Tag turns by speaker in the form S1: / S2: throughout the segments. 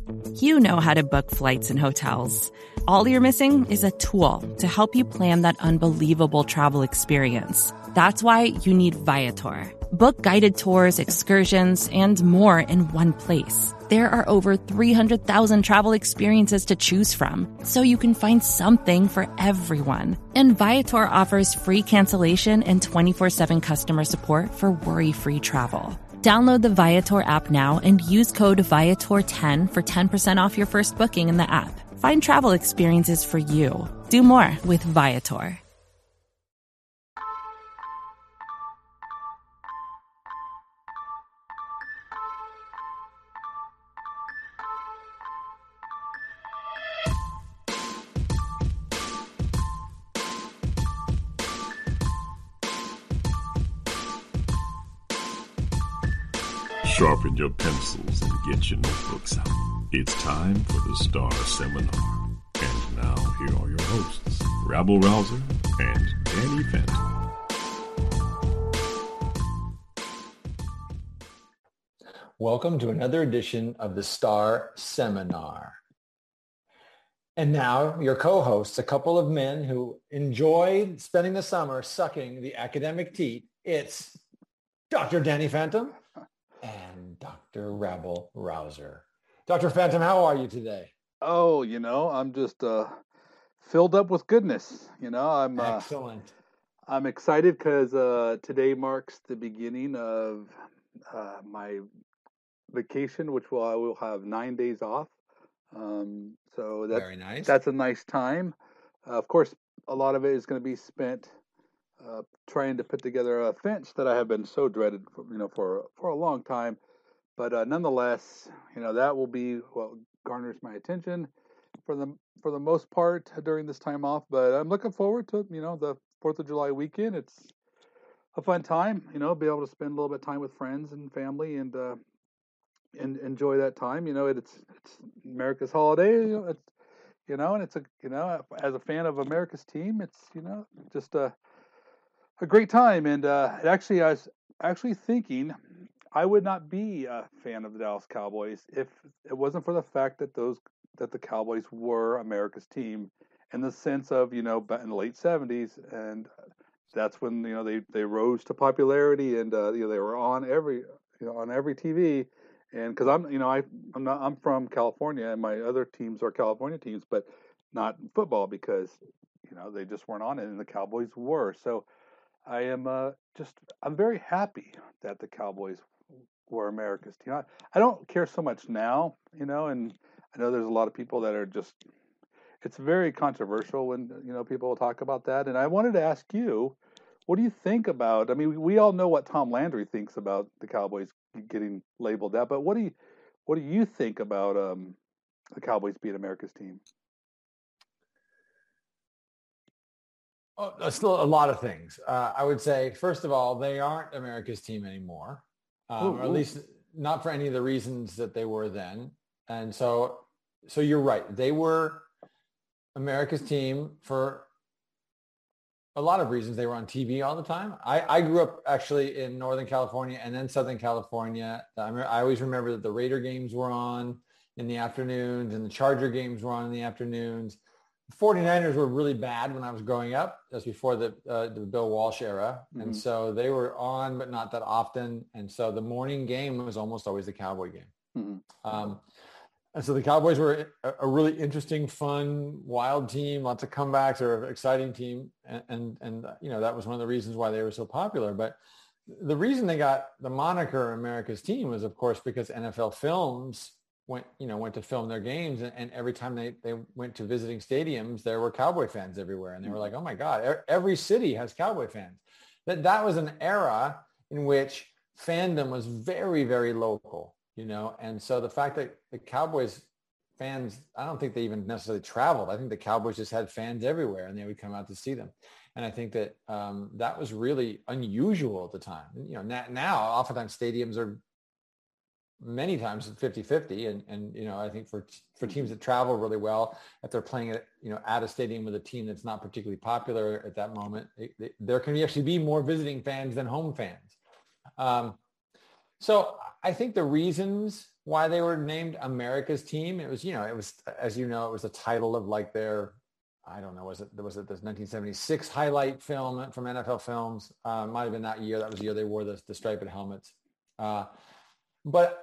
S1: You know how to book flights and hotels. All you're missing is a tool to help you plan that unbelievable travel experience. That's why you need Viator. Book guided tours, excursions, and more in one place. There are over 300,000 travel experiences to choose from, so you can find something for everyone. And Viator offers free cancellation and 24/7 customer support for worry-free travel. Download the Viator app now and use code Viator10 for 10% off your first booking in the app. Find travel experiences for you. Do more with Viator.
S2: Sharpen your pencils and get your notebooks out. It's time for the Star Seminar. And now, here are your hosts, Rabble Rouser and Danny Phantom.
S3: Welcome to another edition of the Star Seminar. And now, your co-hosts, a couple of men who enjoy spending the summer sucking the academic teat. It's Dr. Danny Phantom and Dr. Rabble Rouser. Dr. Phantom, how are you today?
S4: Oh, I'm just filled up with goodness.
S3: Excellent.
S4: I'm excited because today marks the beginning of my vacation, which I will have 9 days off. So that's
S3: very nice.
S4: That's a nice time. Of course, a lot of it is going to be spent trying to put together a fence that I have been so dreaded for a long time. But nonetheless, that will be what garners my attention for the most part during this time off. But I'm looking forward to the 4th of July weekend. It's a fun time, be able to spend a little bit of time with friends and family and enjoy that time. It's America's holiday. And it's as a fan of America's team, it's just a great time. And I was actually thinking I would not be a fan of the Dallas Cowboys if it wasn't for the fact that the Cowboys were America's team in the sense of, back in the late 70s. And that's when, they rose to popularity and, they were on every TV. And cause I'm from California and my other teams are California teams, but not in football because, they just weren't on it and the Cowboys were. So I'm very happy that the Cowboys were America's team. I don't care so much now, and I know there's a lot of people that are just, it's very controversial when, people talk about that. And I wanted to ask you, what do you think about, we all know what Tom Landry thinks about the Cowboys getting labeled that, but what do you think about the Cowboys being America's team?
S3: Oh, still a lot of things. I would say, first of all, they aren't America's team anymore, or at least not for any of the reasons that they were then. And so you're right. They were America's team for a lot of reasons. They were on TV all the time. I grew up actually in Northern California and then Southern California. I always remember that the Raider games were on in the afternoons and the Charger games were on in the afternoons. 49ers were really bad when I was growing up. That's before the Bill Walsh era. Mm-hmm. And so they were on, but not that often. And so the morning game was almost always the Cowboy game. Mm-hmm. And so the Cowboys were a really interesting, fun, wild team, lots of comebacks, or an exciting team. And that was one of the reasons why they were so popular. But the reason they got the moniker America's team was, of course, because NFL Films went to film their games, and every time they went to visiting stadiums, there were Cowboy fans everywhere, and they were like, "Oh my God, every city has Cowboy fans." That was an era in which fandom was very, very local, and so the fact that the Cowboys fans, I don't think they even necessarily traveled. I think the Cowboys just had fans everywhere, and they would come out to see them. And I think that that was really unusual at the time. Now oftentimes stadiums are many times 50-50. And I think for teams that travel really well, if they're playing at a stadium with a team that's not particularly popular at that moment, there can actually be more visiting fans than home fans. So I think the reasons why they were named America's team. It was, as you know, it was the title of like their, I don't know, was it this 1976 highlight film from NFL Films? Might have been that year. That was the year they wore the striped helmets. But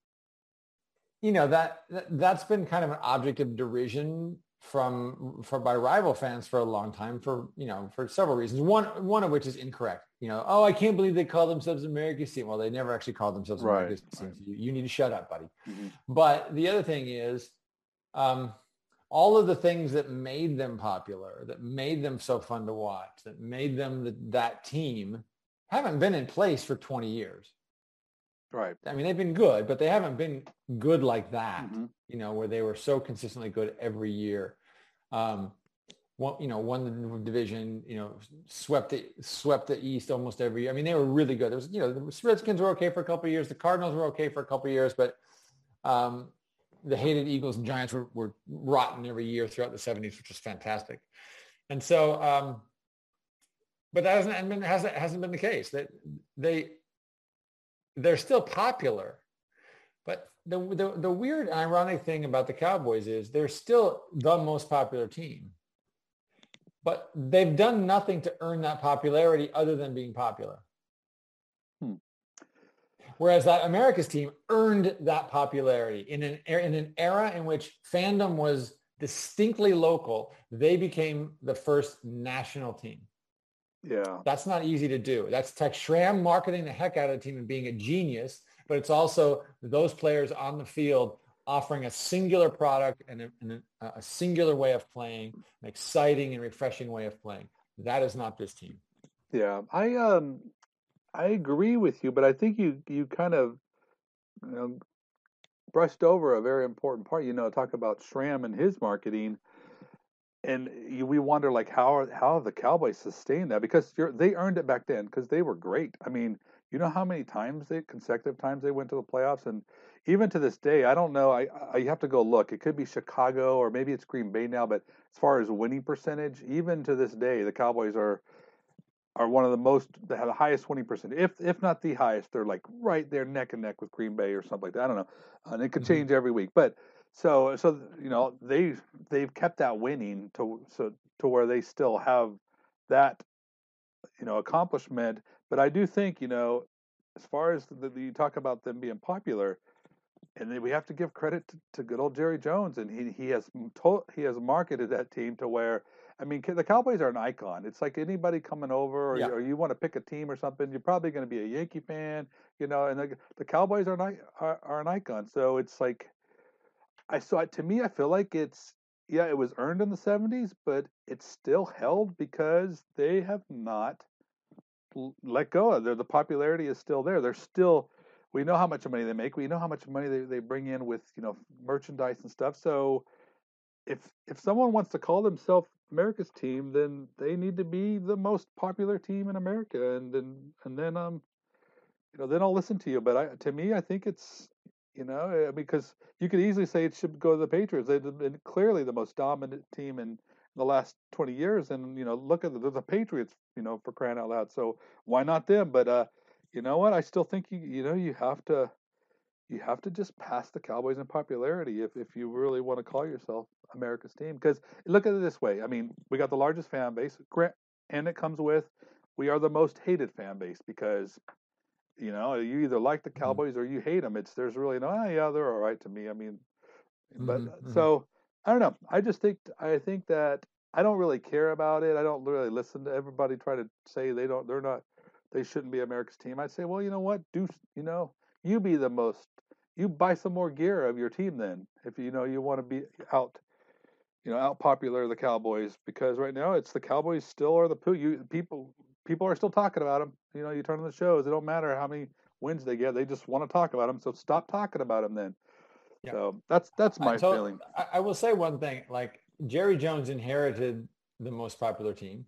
S3: that's been kind of an object of derision by rival fans for a long time for several reasons. One of which is incorrect. Oh, I can't believe they call themselves America's team. Well, they never actually called themselves America's team. So you need to shut up, buddy. Mm-hmm. But the other thing is, all of the things that made them popular, that made them so fun to watch, that made them that team, haven't been in place for 20 years.
S4: Right.
S3: I mean, they've been good, but they haven't been good like that, where they were so consistently good every year. Won the division, swept the East almost every year. I mean, they were really good. There was, the Redskins were okay for a couple of years. The Cardinals were okay for a couple of years, but the hated Eagles and Giants were rotten every year throughout the 70s, which was fantastic. And so, but that hasn't been the case. That they're still popular, but the weird and ironic thing about the Cowboys is they're still the most popular team, but they've done nothing to earn that popularity other than being popular. Whereas that America's team earned that popularity in an era in which fandom was distinctly local. They became the first national team.
S4: Yeah.
S3: That's not easy to do. That's Tex Schramm marketing the heck out of the team and being a genius, but it's also those players on the field offering a singular product and a singular way of playing, an exciting and refreshing way of playing. That is not this team.
S4: Yeah. I agree with you, but I think you kind of brushed over a very important part. Talk about Schramm and his marketing. And we wonder, like, how the Cowboys sustained that, because they earned it back then because they were great. I mean, you know how many consecutive times they went to the playoffs, and even to this day, I don't know. I have to go look. It could be Chicago or maybe it's Green Bay now, but as far as winning percentage, even to this day, the Cowboys are one of the most, they have the highest winning percentage, if not the highest. They're like right there neck and neck with Green Bay or something like that. I don't know, and it could change every week, but. So they've kept that winning to where they still have that accomplishment. But I do think as far as you talk about them being popular, and then we have to give credit to good old Jerry Jones, and he has marketed that team to where, I mean, the Cowboys are an icon. It's like anybody coming over, or you want to pick a team or something, you're probably going to be a Yankee fan, and the Cowboys are an icon. So it's like. To me, I feel like it was earned in the 70s, but it's still held because they have not let go of it. The popularity is still there. We know how much money they make. We know how much money they bring in with, merchandise and stuff. So if someone wants to call themselves America's team, then they need to be the most popular team in America. And then I'll listen to you. But to me, I think it's, because you could easily say it should go to the Patriots. They've been clearly the most dominant team in the last 20 years. And, look at the Patriots, for crying out loud. So why not them? But, you know what? I still think, you have to just pass the Cowboys in popularity if you really want to call yourself America's team. Because look at it this way. I mean, we got the largest fan base, and it comes with, we are the most hated fan base because you either like the Cowboys or you hate them. There's really no, they're all right to me. I mean, but so I don't know. I think that I don't really care about it. I don't really listen to everybody try to say they shouldn't be America's team. I'd say, well, you know what? You be the most, you buy some more gear of your team then. If you want to be out popular the Cowboys, because right now it's the Cowboys still are the people are still talking about them. You turn on the shows, it don't matter how many wins they get, they just want to talk about them. So stop talking about them then. Yeah. So that's my feeling.
S3: I will say one thing, like Jerry Jones inherited the most popular team.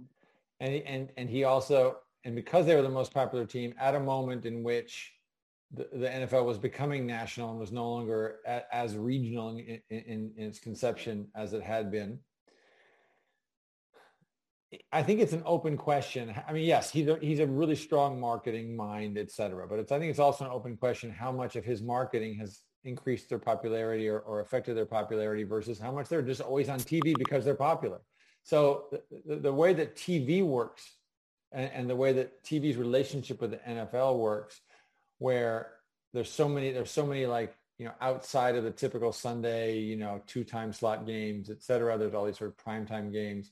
S3: And he also, and because they were the most popular team at a moment in which the NFL was becoming national and was no longer as regional in its conception as it had been, I think it's an open question. I mean, yes, he's a really strong marketing mind, et cetera. But I think it's also an open question how much of his marketing has increased their popularity or affected their popularity versus how much they're just always on TV because they're popular. So the way that TV works and the way that TV's relationship with the NFL works, where there's so many like, outside of the typical Sunday, 2-time slot games, et cetera. There's all these sort of primetime games.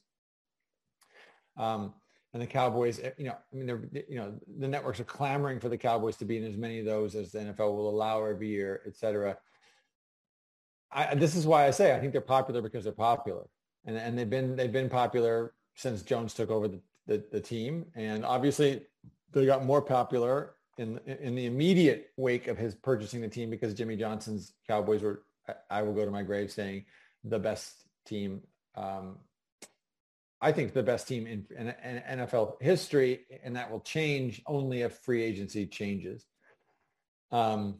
S3: And the Cowboys, the networks are clamoring for the Cowboys to be in as many of those as the NFL will allow every year, et cetera. This is why I say I think they're popular because they're popular, and they've been popular since Jones took over the team, and obviously they got more popular in the immediate wake of his purchasing the team because Jimmy Johnson's Cowboys were, I will go to my grave saying, the best team. I think the best team in NFL history, and that will change only if free agency changes. But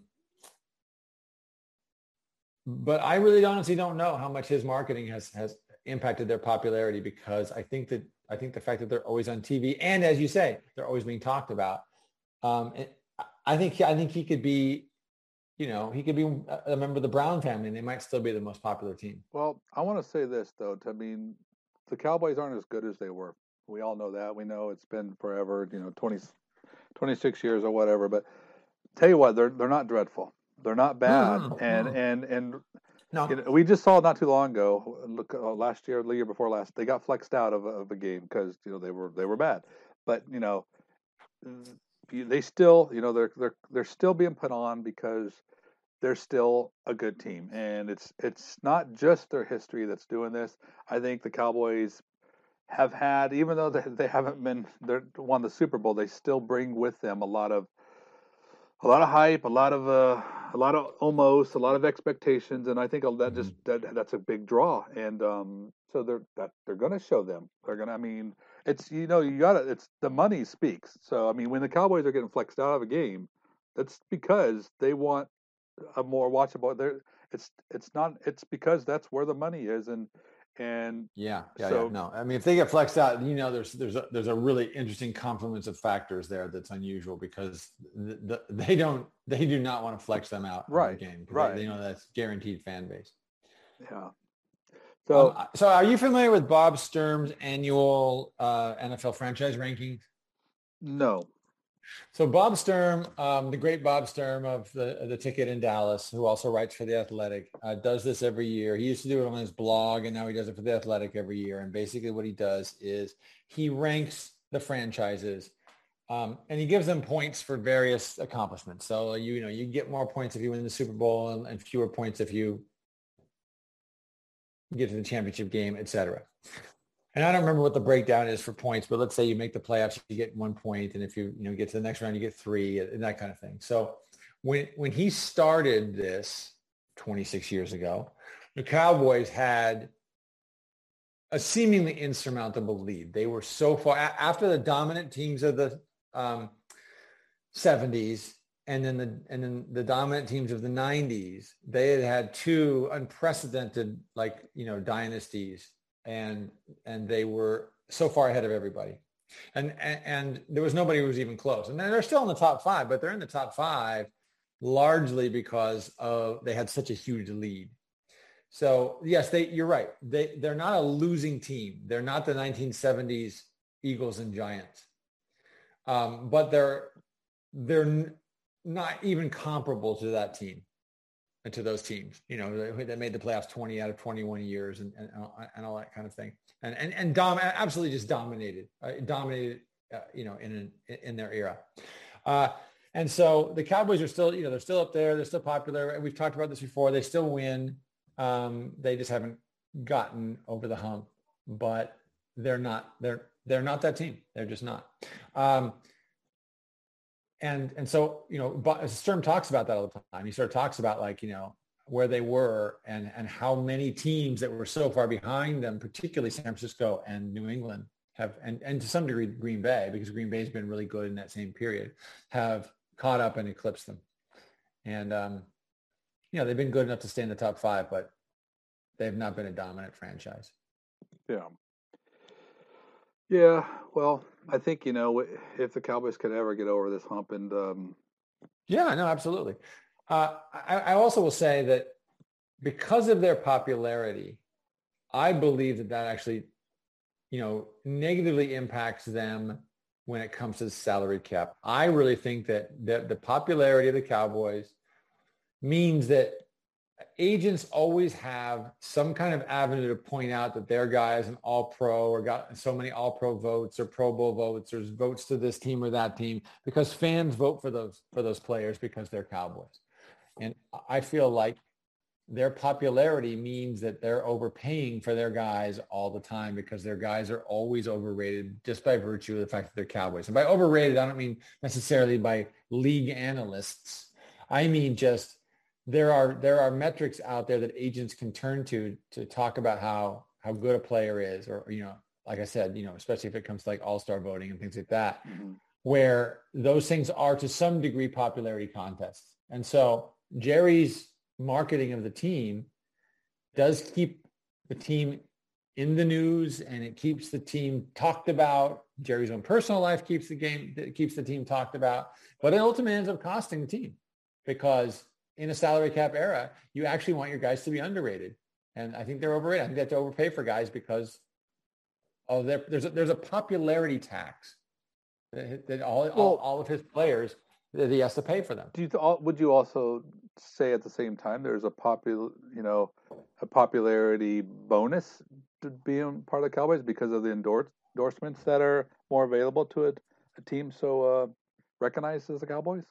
S3: I really honestly don't know how much his marketing has impacted their popularity, because I think the fact that they're always on TV and, as you say, they're always being talked about. I think he could be, he could be a member of the Brown family, and they might still be the most popular team.
S4: Well, I want to say this though. The Cowboys aren't as good as they were. We all know that. We know it's been forever, 26 years or whatever. But tell you what, they're not dreadful. They're not bad. And
S3: No.
S4: we just saw not too long ago. Look, last year, the year before last, they got flexed out of a game because they were bad. But they still, they're still being put on because they're still a good team, and it's not just their history that's doing this. I think the Cowboys have had, even though they haven't won the Super Bowl, they still bring with them a lot of hype, a lot of almost, a lot of expectations, and I think that's a big draw, and so they're going to show them. They're going to. I mean, it's it's the money speaks. So I mean, when the Cowboys are getting flexed out of a game, that's because they want a more watchable. It's because that's where the money is, and
S3: yeah.
S4: so
S3: No, I mean, if they get flexed out, there's a really interesting confluence of factors there that's unusual, because they do not want to flex them out of the game.
S4: Right.
S3: They know that's guaranteed fan base.
S4: Yeah.
S3: So are you familiar with Bob Sturm's annual NFL franchise rankings?
S4: No.
S3: So Bob Sturm, the great Bob Sturm of the Ticket in Dallas, who also writes for The Athletic, does this every year. He used to do it on his blog, and now he does it for The Athletic every year. And basically what he does is he ranks the franchises, and he gives them points for various accomplishments. So, you get more points if you win the Super Bowl and fewer points if you get to the championship game, et cetera. And I don't remember what the breakdown is for points, but let's say you make the playoffs, you get 1 point. And if you get to the next round, you get 3, and that kind of thing. So when he started this 26 years ago, the Cowboys had a seemingly insurmountable lead. They were so far after the dominant teams of the 70s and then the dominant teams of the 90s. They had 2 unprecedented dynasties. And they were so far ahead of everybody, and there was nobody who was even close. And they're still in the top 5, but they're in the top 5 largely because they had such a huge lead. So yes, you're right. They're not a losing team. They're not the 1970s Eagles and Giants, but they're not even comparable to that team. And to those teams, that made the playoffs 20 out of 21 years and all that kind of thing. And absolutely just dominated, in their era. And so the Cowboys are still, they're still up there. They're still popular. And we've talked about this before. They still win. They just haven't gotten over the hump, but they're not that team. They're just not. And so, Sturm talks about that all the time. He sort of talks about where they were and how many teams that were so far behind them, particularly San Francisco and New England and to some degree Green Bay, because Green Bay has been really good in that same period, have caught up and eclipsed them. And, they've been good enough to stay in the top 5, but they've not been a dominant franchise.
S4: Yeah. Yeah, well, I think if the Cowboys could ever get over this hump, and
S3: Yeah, no, absolutely. I also will say that because of their popularity, I believe that that actually, negatively impacts them when it comes to the salary cap. I really think that the popularity of the Cowboys means that agents always have some kind of avenue to point out that their guy is an all-pro or got so many all-pro votes or Pro Bowl votes or votes to this team or that team because fans vote for those players because they're Cowboys. And I feel like their popularity means that they're overpaying for their guys all the time because their guys are always overrated just by virtue of the fact that they're Cowboys. And by overrated, I don't mean necessarily by league analysts. I mean just there are metrics out there that agents can turn to talk about how good a player is, or like I said, especially if it comes to like all-star voting and things like that, where those things are to some degree popularity contests. And so Jerry's marketing of the team does keep the team in the news, and it keeps the team talked about. Jerry's own personal life keeps the team talked about, but it ultimately ends up costing the team because in a salary cap era, you actually want your guys to be underrated. And I think they're overrated. I think they have to overpay for guys because there's a popularity tax that all of his players, that he has to pay for them.
S4: Would you also say at the same time there's a popularity bonus to being part of the Cowboys because of the endorsements that are more available to a team so recognized as the Cowboys?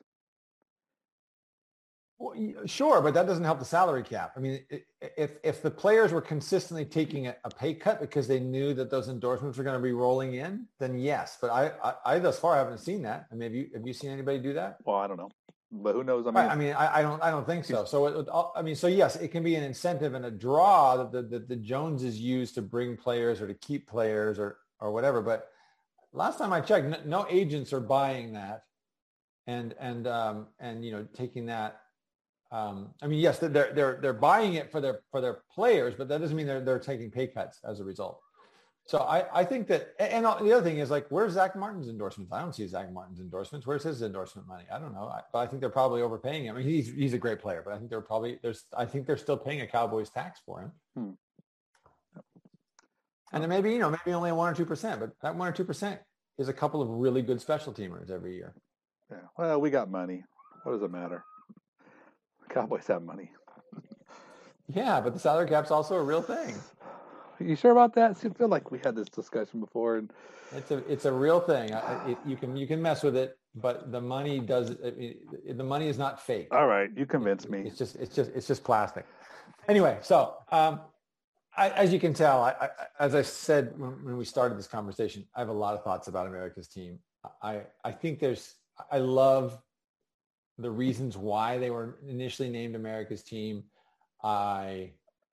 S3: Well, sure, but that doesn't help the salary cap. I mean, if the players were consistently taking a pay cut because they knew that those endorsements were going to be rolling in, then yes. But I thus far haven't seen that. I mean, have you seen anybody do that?
S4: Well, I don't know, but who knows?
S3: I don't think so. So yes, it can be an incentive and a draw that the Joneses use to bring players or to keep players or whatever. But last time I checked, no agents are buying that and taking that. I mean, yes, they're buying it for their players, but that doesn't mean they're taking pay cuts as a result. So I think that, and the other thing is like, where's Zach Martin's endorsements? I don't see Zach Martin's endorsements. Where's his endorsement money? I don't know, but I think they're probably overpaying him. I mean, he's a great player, but I think I think they're still paying a Cowboys tax for him. And then maybe only 1 or 2%, but that 1 or 2% is a couple of really good special teamers every year.
S4: Yeah. Well, we got money. What does it matter? Cowboys have money.
S3: Yeah, but the salary cap's also a real thing.
S4: You sure about that? I feel like we had this discussion before, and
S3: it's a real thing. You can mess with it, but the money the money is not fake.
S4: All right, you convinced me.
S3: It's just plastic. Anyway, so as you can tell, as I said when we started this conversation, I have a lot of thoughts about America's team. I think I love the reasons why they were initially named America's team. I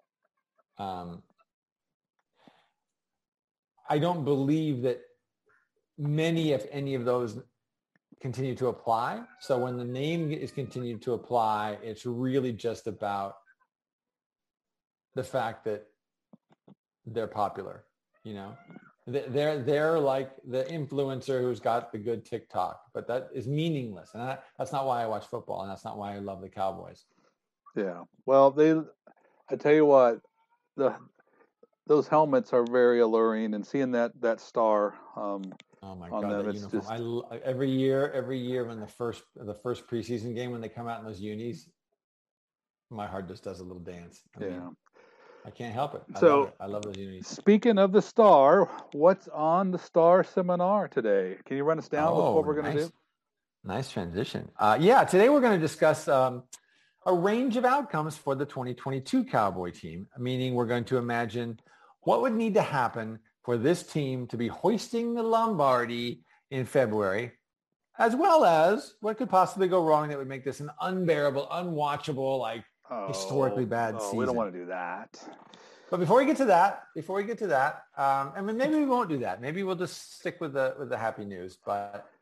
S3: don't believe that many, if any of those, continue to apply. So when the name is continued to apply, it's really just about the fact that they're popular. They're like the influencer who's got the good TikTok, but that is meaningless. And that's not why I watch football, and that's not why I love the Cowboys.
S4: Yeah. Well, I tell you what, those helmets are very alluring, and seeing that star
S3: oh my
S4: on
S3: God,
S4: them,
S3: that
S4: it's
S3: uniform.
S4: just
S3: Every year when the first preseason game, when they come out in those unis, my heart just does a little dance. I mean, I can't help it. I love those unis.
S4: Speaking of the star, what's on the star seminar today? Can you run us down with what we're going to do?
S3: Nice transition. Today we're going to discuss a range of outcomes for the 2022 Cowboy team, meaning we're going to imagine what would need to happen for this team to be hoisting the Lombardi in February, as well as what could possibly go wrong that would make this an unbearable, unwatchable, historically bad season.
S4: We don't want to do that.
S3: But before we get to that, I mean, maybe we won't do that. Maybe we'll just stick with the happy news. But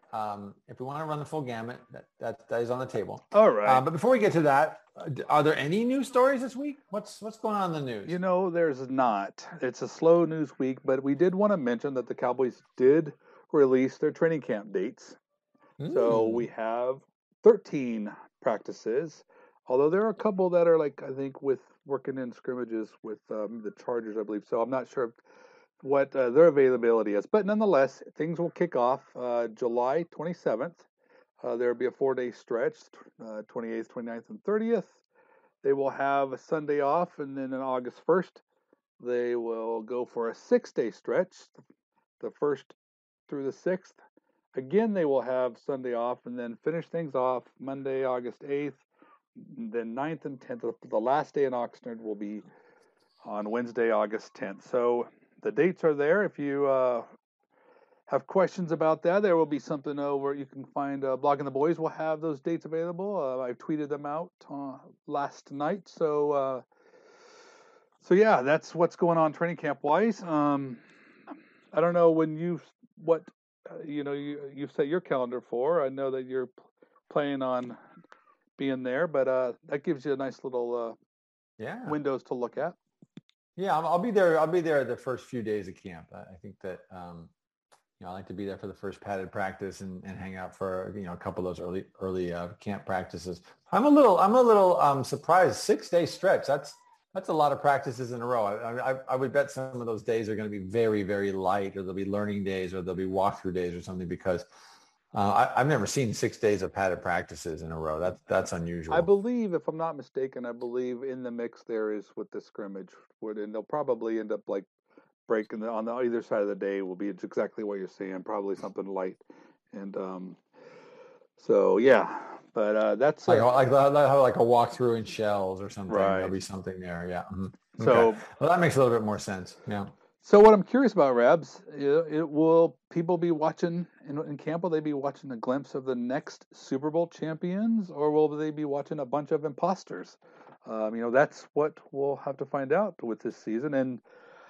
S3: If we want to run the full gamut, that is on the table.
S4: All right.
S3: But before we get to that, are there any news stories this week? What's going on in the news?
S4: There's not. It's a slow news week, but we did want to mention that the Cowboys did release their training camp dates. So we have 13 practices, although there are a couple that are I think with working in scrimmages with the Chargers, I believe. So I'm not sure what their availability is. But nonetheless, things will kick off July 27th. There will be a 4-day stretch, 28th, 29th, and 30th. They will have a Sunday off, and then on August 1st, they will go for a 6-day stretch, the 1st through the 6th. Again, they will have Sunday off, and then finish things off Monday, August 8th. Then 9th and 10th, the last day in Oxnard will be on Wednesday, August 10th. So the dates are there. If you have questions about that, there will be something over. You can find Blogging the Boys will have those dates available. I tweeted them out last night. So yeah, that's what's going on training camp wise. I don't know when you've set your calendar for. I know that you're planning on being there, but that gives you a nice little windows to look at.
S3: Yeah, I'll be there. I'll be there the first few days of camp. I think that I like to be there for the first padded practice and hang out for a couple of those early camp practices. I'm a little surprised. 6-day stretch. That's a lot of practices in a row. I would bet some of those days are going to be very, very light, or they'll be learning days, or they'll be walkthrough days or something, because I've never seen 6 days of padded practices in a row. That's unusual.
S4: I believe, if I'm not mistaken, in the mix there is with the scrimmage, and they'll probably end up breaking on the either side of the day will be exactly what you're saying, probably something light, and so yeah. But that's
S3: like a walkthrough in shells or something.
S4: Right.
S3: There'll be something there. Yeah. Mm-hmm.
S4: So
S3: okay. Well, that makes a little bit more sense. Yeah.
S4: So what I'm curious about, Rabs, will people be watching in camp? Will they be watching a glimpse of the next Super Bowl champions, or will they be watching a bunch of imposters? That's what we'll have to find out with this season. And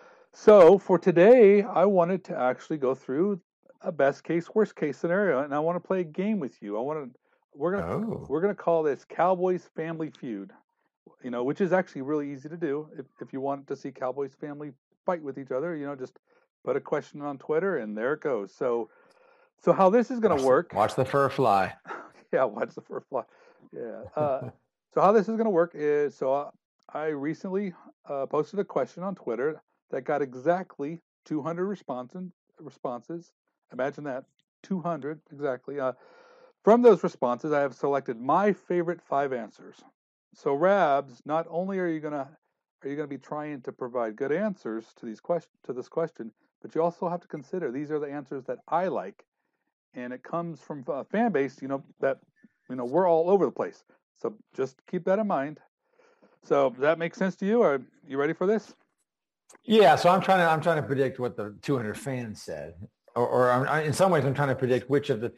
S4: so for today, I wanted to actually go through a best case, worst case scenario, and I want to play a game with you. We're gonna call this Cowboys Family Feud. Which is actually really easy to do. If you want to see Cowboys family fight with each other, just put a question on Twitter and there it goes. So how this is going to work?
S3: Watch the fur fly.
S4: Yeah, watch the fur fly. Yeah. So how this is going to work is, I recently posted a question on Twitter that got exactly 200 responses. Imagine that, 200 exactly. From those responses, I have selected my favorite 5 answers. So Rabs, not only are you gonna be trying to provide good answers to this question, but you also have to consider these are the answers that I like, and it comes from a fan base, that we're all over the place. So just keep that in mind. So does that make sense to you? Are you ready for this?
S3: Yeah. So I'm trying to predict what the 200 fans said, or in some ways I'm trying to predict which of the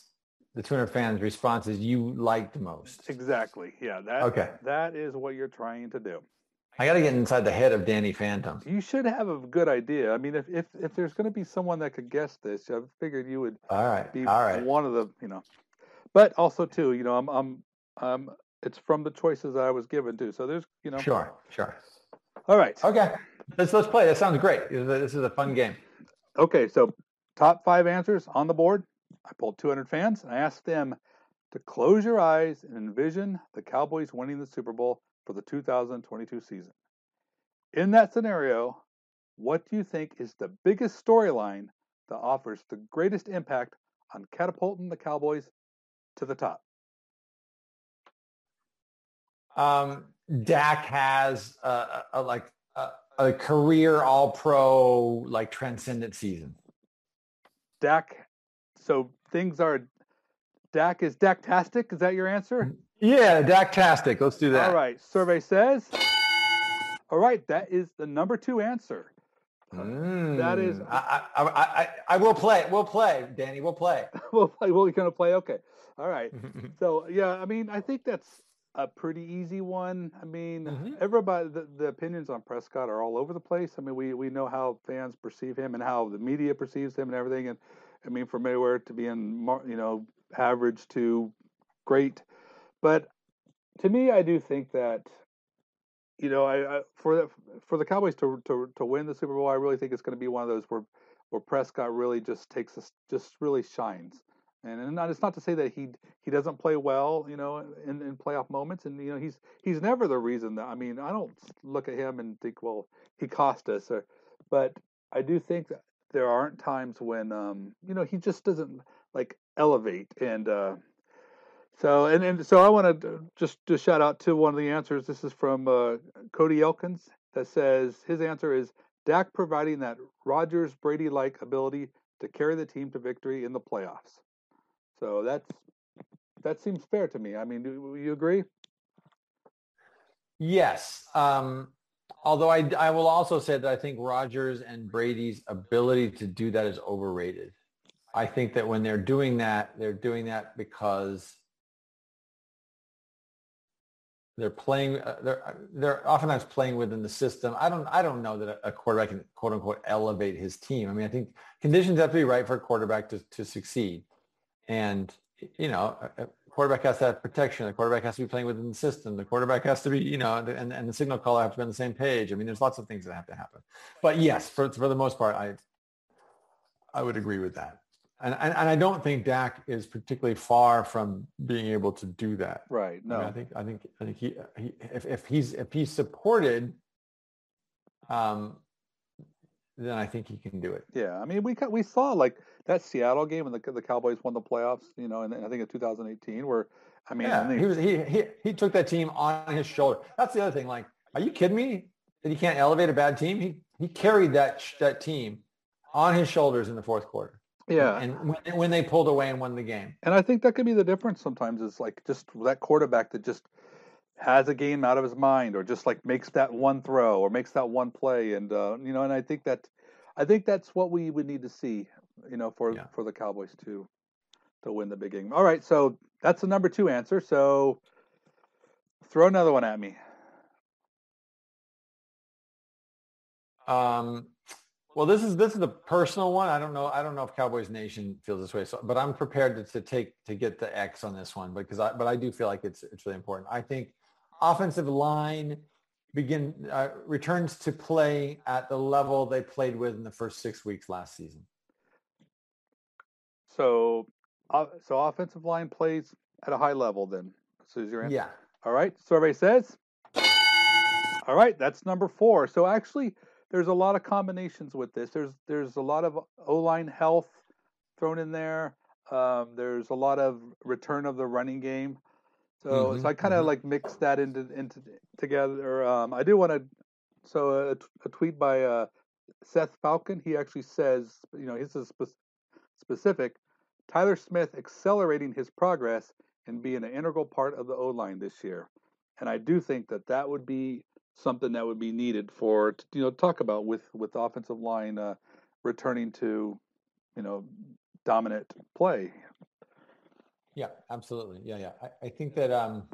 S3: 200 fans' responses you liked the most.
S4: Exactly. Yeah. That is what you're trying to do.
S3: I got to get inside the head of Danny Phantom.
S4: You should have a good idea. I mean, if there's going to be someone that could guess this, I figured you would be one of the, But also too, I'm it's from the choices that I was given too. So there's,
S3: Sure.
S4: All right.
S3: Okay. Let's play. That sounds great. This is a fun game.
S4: Okay. So top 5 answers on the board. I pulled 200 fans and I asked them to close your eyes and envision the Cowboys winning the Super Bowl for the 2022 season. In that scenario, what do you think is the biggest storyline that offers the greatest impact on catapulting the Cowboys to the top?
S3: Dak has a career All-Pro transcendent season.
S4: Dak. So things are. Dak is Dak-tastic. Is that your answer?
S3: Yeah, Dak-tastic. Let's do that.
S4: All right. Survey says. All right. That is the number 2 answer. That is.
S3: I will play. We'll play, Danny. We'll play.
S4: We'll play. We're going to play. Okay. All right. So yeah, I mean, I think that's a pretty easy one. I mean, everybody, the opinions on Prescott are all over the place. I mean, we know how fans perceive him and how the media perceives him and everything. I mean, from anywhere to being, average to great. But to me, I do think that, for the Cowboys to win the Super Bowl, I really think it's going to be one of those where Prescott really just really shines. And it's not to say that he doesn't play well, in playoff moments. And, he's never the reason that, I mean, I don't look at him and think, well, he cost us. But I do think that there aren't times when, he just doesn't like elevate. And so I want to just shout out to one of the answers. This is from Cody Elkins that says his answer is Dak providing that Rodgers-Brady-like ability to carry the team to victory in the playoffs. So that seems fair to me. I mean, do you agree?
S3: Yes. Although I will also say that I think Rodgers and Brady's ability to do that is overrated. I think that when they're doing that because they're playing. They're oftentimes playing within the system. I don't know that a quarterback can quote unquote elevate his team. I mean, I think conditions have to be right for a quarterback to succeed, and a quarterback has to have protection. The quarterback has to be playing within the system. The quarterback has to be, and the signal caller have to be on the same page. I mean, there's lots of things that have to happen. But yes, for the most part, I would agree with that. And I don't think Dak is particularly far from being able to do that.
S4: Right. No.
S3: I mean, I think he if he's supported, then I think he can do it.
S4: Yeah. I mean, we saw like that Seattle game when the Cowboys won the playoffs. And I think in 2018, where I mean,
S3: he took that team on his shoulder. That's the other thing. Like, are you kidding me that he can't elevate a bad team? He carried that team on his shoulders in the fourth quarter.
S4: Yeah,
S3: and when they pulled away and won the game.
S4: And I think that could be the difference sometimes is like just that quarterback that just has a game out of his mind or just like makes that one throw or makes that one play. And, and I think that's what we would need to see, for the Cowboys to win the big game. All right. So that's the number 2 answer. So throw another one at me.
S3: Well, this is a personal one. I don't know if Cowboys Nation feels this way. So, but I'm prepared to get the X on this one but I do feel like it's really important. I think offensive line returns to play at the level they played with in the first 6 weeks last season.
S4: So offensive line plays at a high level then. So is your answer?
S3: Yeah.
S4: All right. Survey says. All right. That's number 4. So actually, there's a lot of combinations with this. There's a lot of O-line health thrown in there. There's a lot of return of the running game. So I kind of like mix that into together. I do want to. So a tweet by Seth Falcon. He actually says, this is specific. Tyler Smith accelerating his progress and being an integral part of the O-line this year, and I do think that would be something that would be needed for talk about with the offensive line returning to dominant play.
S3: Yeah, absolutely. Yeah. I think that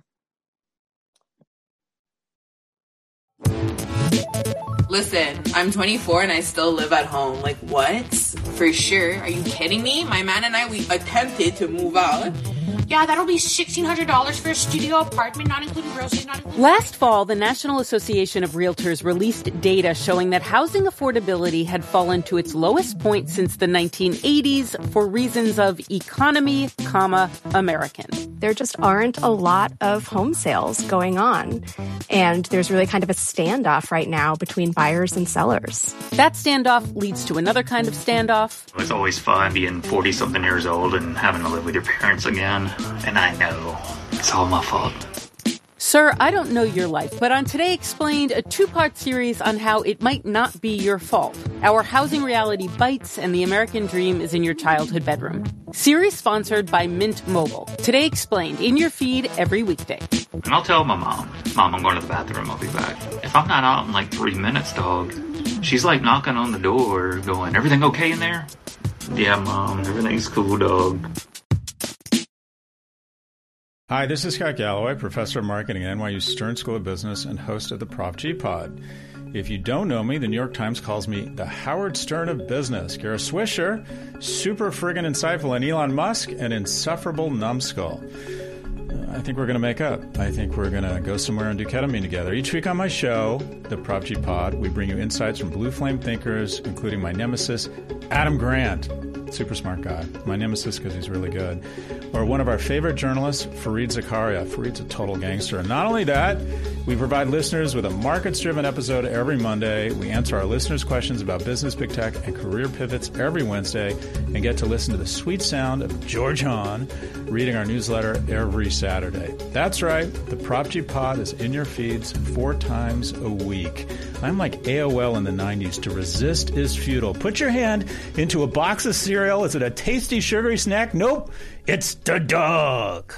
S5: Listen, I'm 24 and I still live at home. Like, what? For sure. Are you kidding me? My man and I, we attempted to move out.
S6: Yeah, that'll be $1,600 for a studio apartment, not including groceries, not including...
S7: Last fall, the National Association of Realtors released data showing that housing affordability had fallen to its lowest point since the 1980s for reasons of economy, American.
S8: There just aren't a lot of home sales going on. And there's really kind of a standoff right now between buyers and sellers.
S7: That standoff leads to another kind of standoff.
S9: It's always fun being 40-something years old and having to live with your parents again. And I know it's all my fault.
S7: Sir, I don't know your life, but on Today Explained, a 2-part series on how it might not be your fault. Our housing reality bites and the American dream is in your childhood bedroom. Series sponsored by Mint Mobile. Today Explained, in your feed every weekday.
S9: And I'll tell my mom, I'm going to the bathroom, I'll be back. If I'm not out in like 3 minutes, dog, she's like knocking on the door going, everything okay in there? Yeah, Mom, everything's cool, dog.
S10: Hi, this is Scott Galloway, professor of marketing at NYU Stern School of Business and host of the Prof G Pod. If you don't know me, the New York Times calls me the Howard Stern of business. Kara Swisher, super friggin' insightful, and Elon Musk, an insufferable numbskull. I think we're going to make up. I think we're going to go somewhere and do ketamine together. Each week on my show, the Prop G Pod, we bring you insights from blue flame thinkers, including my nemesis, Adam Grant. Super smart guy. My nemesis because he's really good. Or one of our favorite journalists, Fareed Zakaria. Fareed's a total gangster. And not only that, we provide listeners with a markets-driven episode every Monday. We answer our listeners' questions about business, big tech, and career pivots every Wednesday, and get to listen to the sweet sound of George Hahn reading our newsletter every Saturday. That's right. The Prop G Pod is in your feeds 4 times a week. I'm like AOL in the 90s. To resist is futile. Put your hand into a box of cereal. Is it a tasty, sugary snack? Nope. It's the dog.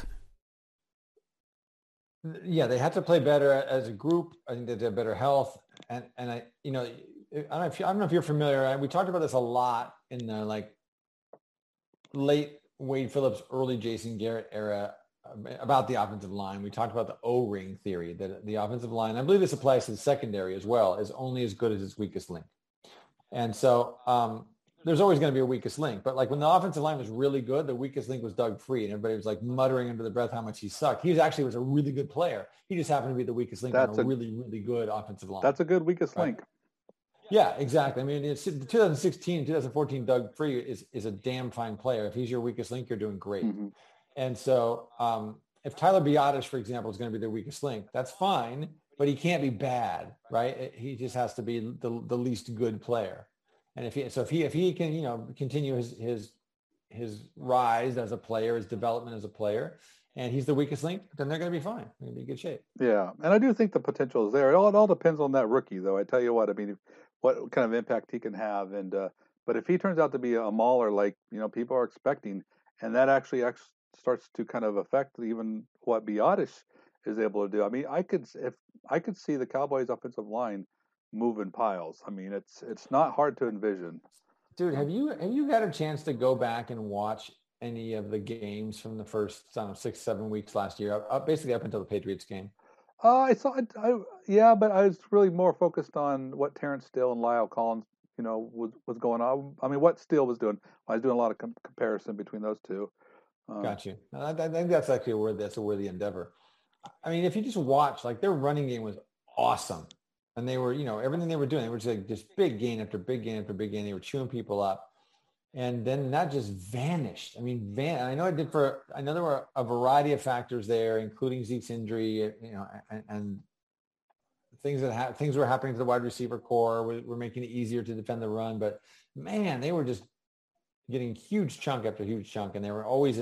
S3: Yeah, they have to play better as a group. I think they have better health. And I, you know, I don't know if you're familiar. We talked about this a lot in the late Wade Phillips, early Jason Garrett era about the offensive line. We talked about the O-ring theory, that the offensive line, I believe this applies to the secondary as well, is only as good as its weakest link. And so there's always going to be a weakest link. But like when the offensive line was really good, the weakest link was Doug Free. And everybody was like muttering under the breath how much he sucked. He was a really good player. He just happened to be the weakest link on a really, really good offensive line.
S4: That's a good weakest link.
S3: Yeah, exactly. I mean, it's 2016, 2014, Doug Free is a damn fine player. If he's your weakest link, you're doing great. Mm-hmm. And so if Tyler Biadasz, for example, is going to be the weakest link, that's fine, but he can't be bad, right? He just has to be the least good player. And if he can, you know, continue his rise as a player, his development as a player, and he's the weakest link, then they're going to be fine. They're going to be in good shape.
S4: Yeah, and I do think the potential is there. It all depends on that rookie, though. I tell you what, I mean, what kind of impact he can have, and but if he turns out to be a mauler like, you know, people are expecting, and that actually starts to kind of affect even what Biadasz is able to do. I mean, I could see the Cowboys' offensive line move in piles. I mean, it's not hard to envision.
S3: Dude, have you had a chance to go back and watch any of the games from the first 6-7 weeks last year, basically up until the Patriots game?
S4: I saw it. Yeah, but I was really more focused on what Terrence Steele and Lyle Collins, you know, was going on. I mean, what Steele was doing. I was doing a lot of comparison between those two.
S3: Got you. I think that's actually a worthy endeavor. I mean, if you just watch, like, their running game was awesome. And they were, you know, everything they were doing, they were just big gain after big gain after big gain. They were chewing people up. And then that just vanished. I mean, I know there were a variety of factors there, including Zeke's injury, you know, and things were happening to the wide receiver core. Were making it easier to defend the run. But man, they were just getting huge chunk after huge chunk. And they were always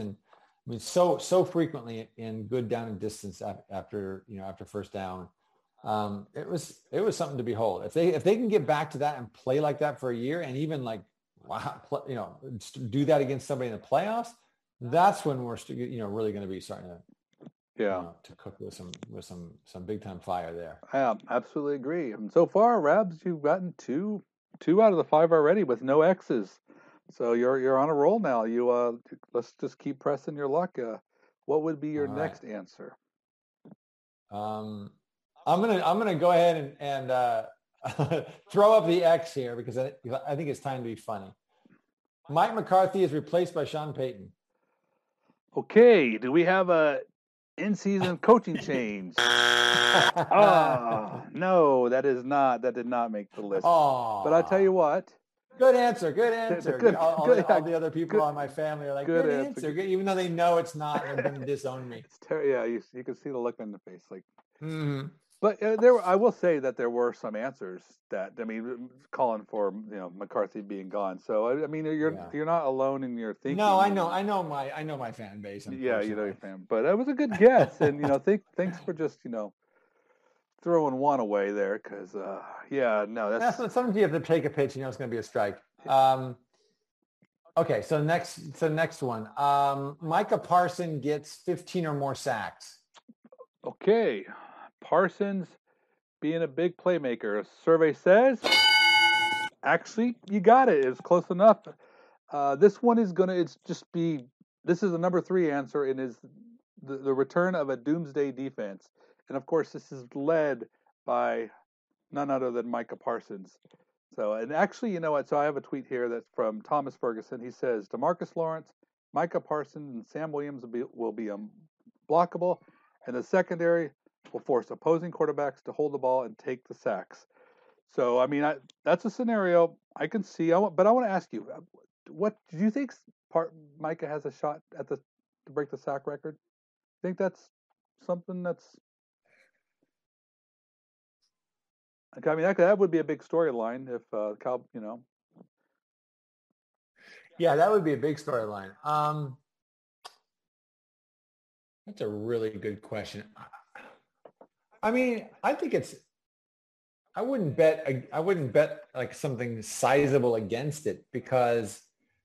S3: so frequently in good down and distance after first down. It was something to behold. If they can get back to that and play like that for a year, and even like, wow, you know, do that against somebody in the playoffs, that's when we're really going to be starting to to cook with some big time fire there.
S4: I absolutely agree. And so far, Rabs, you've gotten two out of the 5 already with no X's. So you're on a roll now. You let's just keep pressing your luck. What would be your next answer?
S3: I'm gonna go ahead and throw up the X here because I think it's time to be funny. Mike McCarthy is replaced by Sean Payton.
S4: Okay, do we have a in-season coaching change? No, that did not make the list. But I tell you what.
S3: Good answer. All the other people on my family are like, good answer. Even though they know it's not, they're going to disown me.
S4: Yeah, you can see the look on the face. Like,
S3: mm-hmm.
S4: But I will say that there were some answers that, I mean, calling for, you know, McCarthy being gone. So I mean, you're not alone in your thinking.
S3: No, I know my fan base.
S4: Yeah, you know your fan, but it was a good guess, and you know, thanks for just, you know, throwing one away there, because that's
S3: sometimes you have to take a pitch. You know, it's going to be a strike. Okay, so next one. Micah Parsons gets 15 or more sacks.
S4: Okay. Parsons being a big playmaker. A survey says, actually, you got it. It's close enough. This one is this is the number 3 answer, and is the return of a doomsday defense. And of course, this is led by none other than Micah Parsons. So, and actually, you know what? So I have a tweet here that's from Thomas Ferguson. He says, DeMarcus Lawrence, Micah Parsons, and Sam Williams will be unblockable, and the secondary will force opposing quarterbacks to hold the ball and take the sacks. So, I mean, that's a scenario I can see. But I want to ask you, what do you think Micah has a shot at to break the sack record? Think that's something that's... I mean, that would be a big storyline if Cal, you know.
S3: Yeah, that would be a big storyline. That's a really good question. I mean, I think I wouldn't bet like something sizable against it, because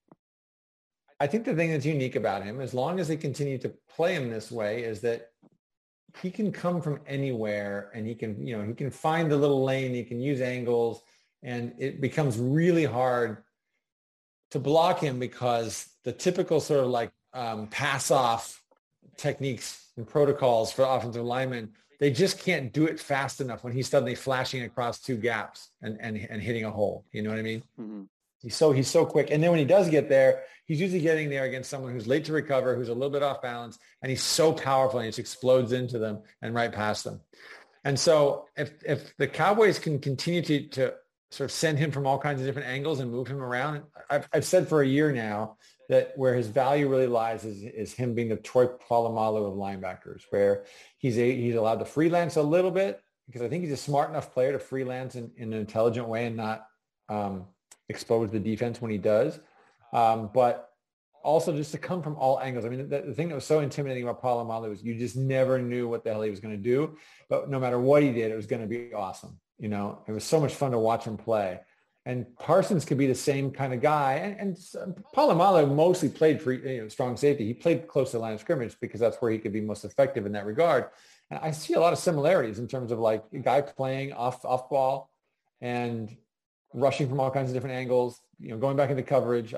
S3: I think the thing that's unique about him, as long as they continue to play him this way, is that he can come from anywhere, and he can find the little lane, he can use angles, and it becomes really hard to block him, because the typical sort of like pass off techniques and protocols for offensive linemen, they just can't do it fast enough when he's suddenly flashing across two gaps and hitting a hole. You know what I mean? Mm-hmm. He's so quick. And then when he does get there, he's usually getting there against someone who's late to recover, who's a little bit off balance, and he's so powerful, and he just explodes into them and right past them. And so if the Cowboys can continue to sort of send him from all kinds of different angles and move him around, I've said for a year now that where his value really lies is him being the Troy Polamalu of linebackers, where he's allowed to freelance a little bit, because I think he's a smart enough player to freelance in an intelligent way and not expose the defense when he does. But also just to come from all angles. I mean, the thing that was so intimidating about Polamalu was you just never knew what the hell he was going to do. But no matter what he did, it was going to be awesome. You know, it was so much fun to watch him play. And Parsons could be the same kind of guy. And Polamalu mostly played for strong safety. He played close to the line of scrimmage because that's where he could be most effective in that regard. And I see a lot of similarities in terms of like a guy playing off ball and rushing from all kinds of different angles, going back into coverage.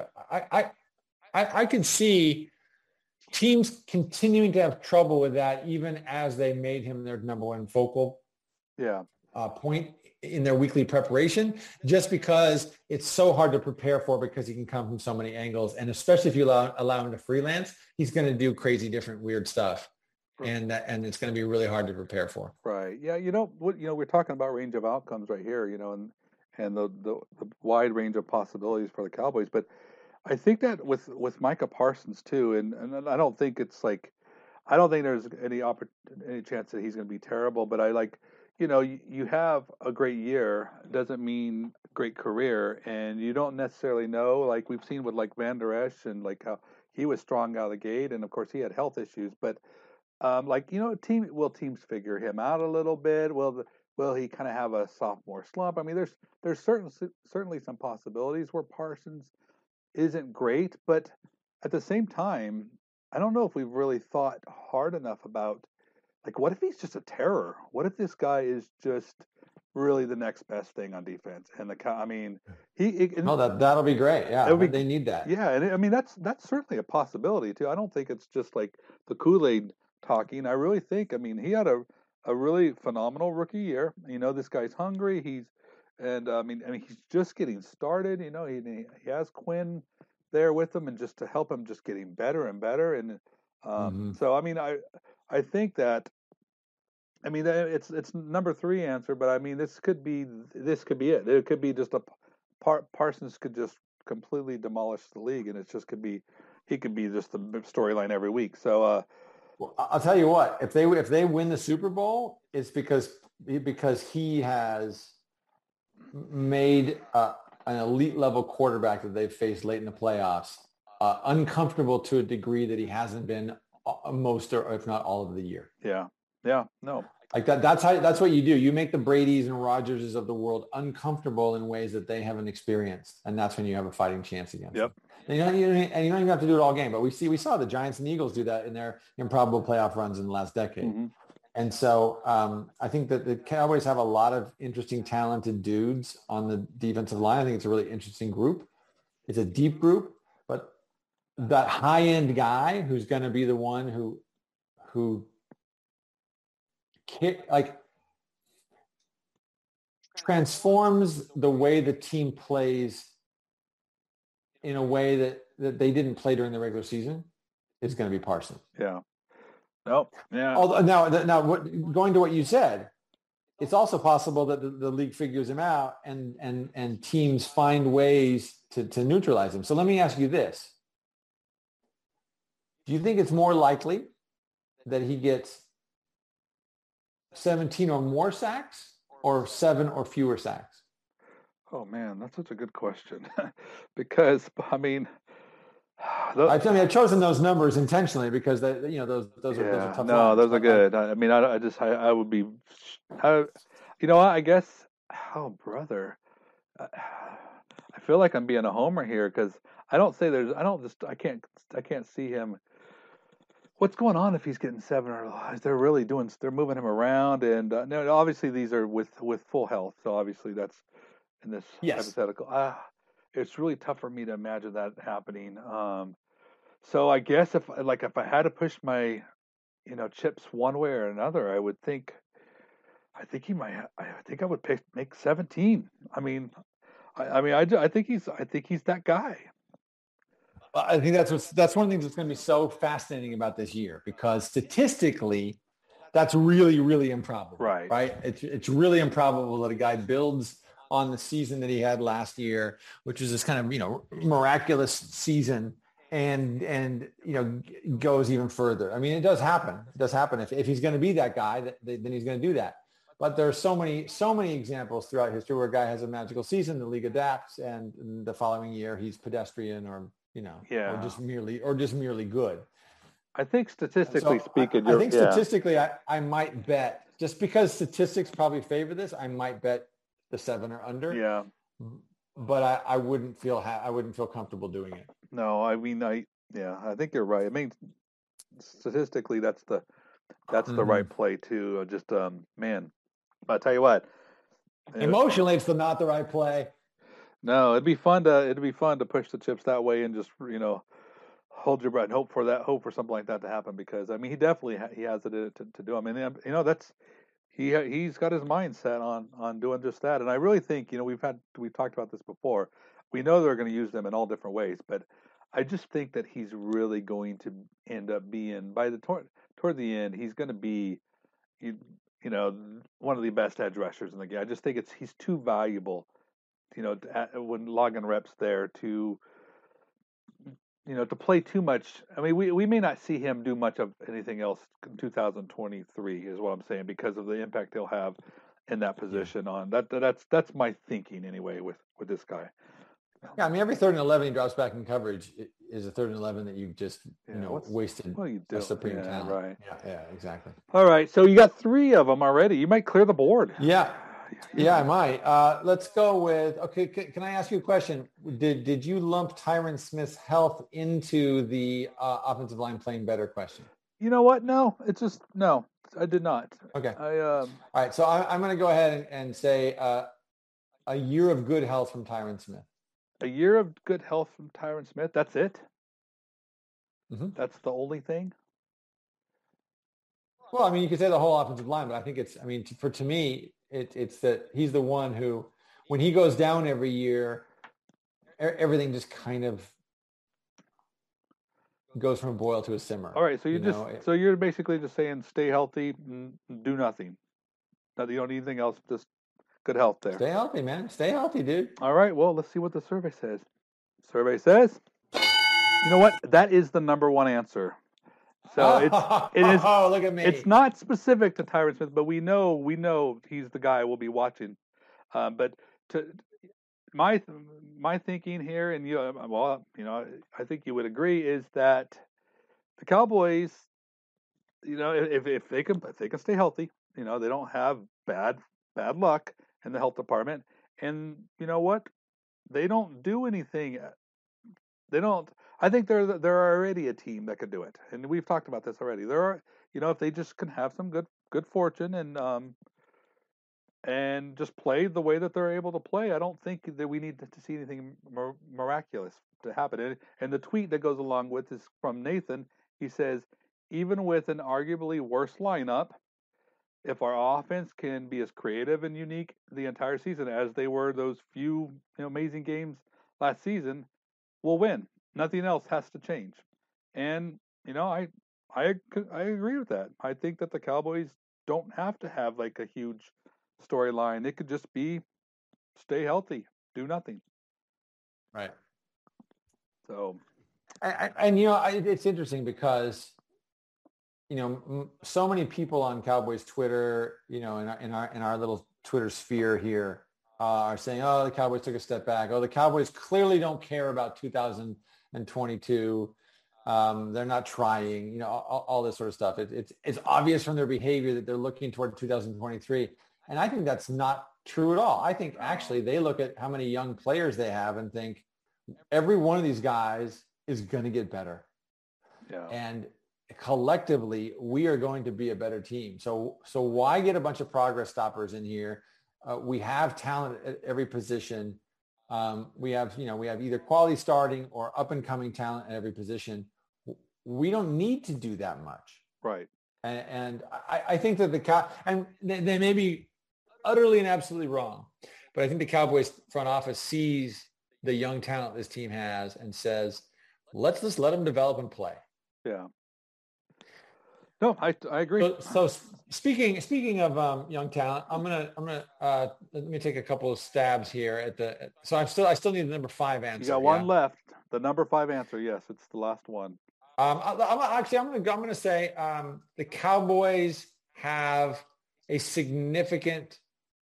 S3: I can see teams continuing to have trouble with that, even as they made him their number one focal point in their weekly preparation, just because it's so hard to prepare for, because he can come from so many angles. And especially if you allow him to freelance, he's going to do crazy, different, weird stuff. And it's going to be really hard to prepare for.
S4: Right. Yeah. We're talking about range of outcomes right here, and the wide range of possibilities for the Cowboys. But I think that with Micah Parsons too, and I don't think there's any chance that he's going to be terrible, but you have a great year doesn't mean great career, and you don't necessarily know, like we've seen with like Van Der Esch, and like how he was strong out of the gate, and of course he had health issues, but teams figure him out a little bit? Will he kind of have a sophomore slump? I mean, there's certainly some possibilities where Parsons isn't great, but at the same time, I don't know if we've really thought hard enough about, like, what if he's just a terror? What if this guy is just really the next best thing on defense? And
S3: that'll be great. Yeah, they need that.
S4: Yeah, and I mean that's certainly a possibility too. I don't think it's just like the Kool-Aid talking. I really think, he had a really phenomenal rookie year. This guy's hungry. He's just getting started. He has Quinn there with him, and just to help him just getting better and better. And so I think that it's number 3 answer, but this could be it. It could be just Parsons could just completely demolish the league, and he could be just the storyline every week. So
S3: well, I'll tell you what, if they win the Super Bowl, it's because he has made an elite level quarterback that they've faced late in the playoffs uncomfortable to a degree that he hasn't been most, or if not all, of the year.
S4: Yeah, no.
S3: Like that's what you do. You make the Bradys and Rodgerses of the world uncomfortable in ways that they haven't experienced, and that's when you have a fighting chance against them. And you don't even have to do it all game, but we saw the Giants and Eagles do that in their improbable playoff runs in the last decade. Mm-hmm. And so I think that the Cowboys have a lot of interesting, talented dudes on the defensive line. I think it's a really interesting group. It's a deep group, but that high-end guy who's going to be the one who transforms the way the team plays in a way that they didn't play during the regular season, is going to be Parsons.
S4: Yeah. Nope. Yeah.
S3: Although, now going to what you said, it's also possible that the league figures him out and teams find ways to neutralize him. So let me ask you this. Do you think it's more likely that he gets 17 or more sacks or 7 or fewer sacks?
S4: Oh man, that's such a good question. Because I've
S3: chosen those numbers intentionally because those are tough lines.
S4: Those are good. I would be, I guess. Oh brother, I feel like I'm being a homer here because I can't see him. What's going on if he's getting 7 or is they're moving him around and no, obviously these are with full health, so obviously that's in this hypothetical. It's really tough for me to imagine that happening. So I guess if I had to push my chips one way or another, I think I would make 17. I think he's that guy.
S3: I think that's one of the things that's going to be so fascinating about this year, because statistically, that's really, really improbable. Right. It's really improbable that a guy builds on the season that he had last year, which is this kind of miraculous season, and goes even further. I mean, it does happen. It does happen. If he's going to be that guy, then he's going to do that. But there are so many examples throughout history where a guy has a magical season, the league adapts, and the following year he's pedestrian or or just merely good.
S4: I think statistically speaking,
S3: statistically, I might bet, just because statistics probably favor this, I might bet the 7 or under.
S4: Yeah.
S3: But I wouldn't feel comfortable doing it.
S4: No, I think you're right. I mean, statistically, that's the right play too. Just man, but I'll tell you what.
S3: Emotionally, it's not the right play.
S4: No, it'd be fun to push the chips that way and just hold your breath and hope for something like that to happen, because I mean he has it to do. I mean that's he's got his mindset on doing just that, and I really think we've talked about this before. We know they're going to use them in all different ways, but I just think that he's really going to end up being, by the toward the end, he's going to be one of the best edge rushers in the game. I just think he's too valuable. When logging reps there to play too much. I mean, we may not see him do much of anything else in 2023, is what I'm saying, because of the impact he'll have in that position. That's my thinking anyway with this guy.
S3: Yeah, I mean, every 3rd and 11 he drops back in coverage is a 3rd and 11 that you've just wasted a supreme talent.
S4: Right.
S3: Yeah, exactly.
S4: All right, so you got 3 of them already. You might clear the board.
S3: Yeah, I might. Let's go with, okay, can I ask you a question? Did you lump Tyron Smith's health into the offensive line playing better question?
S4: You know what? No, no, I did not.
S3: Okay. All right, so I'm going to go ahead and say a year of good health from Tyron Smith.
S4: A year of good health from Tyron Smith? That's it?
S3: Mm-hmm.
S4: That's the only thing?
S3: Well, I mean, you could say the whole offensive line, but I think to me, it's that he's the one who, when he goes down every year, everything just kind of goes from a boil to a simmer.
S4: All right, so you're basically just saying stay healthy and do nothing. You don't need anything else, just good health there.
S3: Stay healthy, man. Stay healthy, dude.
S4: All right, well, let's see what the survey says. Survey says, you know what? That is the number one answer. So it is.
S3: Oh, look at me.
S4: It's not specific to Tyron Smith, but we know he's the guy we'll be watching. But my thinking here, and I think you would agree, is that the Cowboys, if they can stay healthy, they don't have bad luck in the health department, and you know what, they don't do anything. They don't. I think they're already a team that could do it, and we've talked about this already. There are, if they just can have some good fortune and just play the way that they're able to play, I don't think that we need to see anything miraculous to happen. And the tweet that goes along with is from Nathan. He says, even with an arguably worse lineup, if our offense can be as creative and unique the entire season as they were those few amazing games last season, we'll win. Nothing else has to change. And I agree with that. I think that the Cowboys don't have to have like a huge storyline. It could just be stay healthy, do nothing.
S3: Right.
S4: So,
S3: it's interesting because so many people on Cowboys Twitter, in our little Twitter sphere here, are saying, "Oh, the Cowboys took a step back. Oh, the Cowboys clearly don't care about 2022. They're not trying. All this sort of stuff. It's obvious from their behavior that they're looking toward 2023." And I think that's not true at all. I think actually they look at how many young players they have and think every one of these guys is going to get better.
S4: Yeah.
S3: And collectively, we are going to be a better team. So why get a bunch of progress stoppers in here? We have talent at every position. We have either quality starting or up and coming talent at every position. We don't need to do that much.
S4: Right.
S3: And I think that and they may be utterly and absolutely wrong, but I think the Cowboys front office sees the young talent this team has and says, let's just let them develop and play.
S4: Yeah. No, I agree.
S3: So speaking of young talent, I'm gonna let me take a couple of stabs here at the. So I still need the number 5 answer.
S4: You got one left. The number 5 answer. Yes, it's the last one.
S3: I'm gonna say the Cowboys have a significant,